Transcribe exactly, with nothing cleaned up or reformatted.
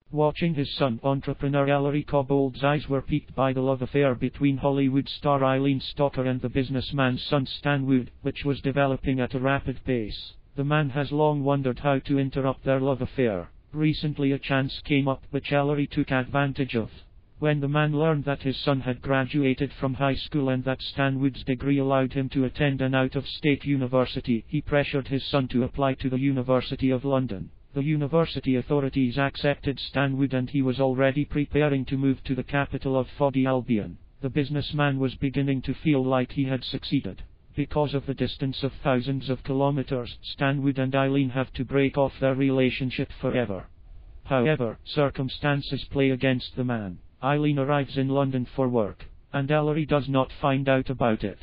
Watching his son, entrepreneur Ellery Cobbold's eyes were piqued by the love affair between Hollywood star Eileen Stocker and the businessman's son Stan Wood, which was developing at a rapid pace. The man has long wondered how to interrupt their love affair. Recently a chance came up which Ellery took advantage of. When the man learned that his son had graduated from high school and that Stan Wood's degree allowed him to attend an out-of-state university, he pressured his son to apply to the University of London. The university authorities accepted Stan Wood and he was already preparing to move to the capital of Foddy Albion. The businessman was beginning to feel like he had succeeded. Because of the distance of thousands of kilometers, Stan Wood and Eileen have to break off their relationship forever. However, circumstances play against the man. Eileen arrives in London for work, and Ellery does not find out about it.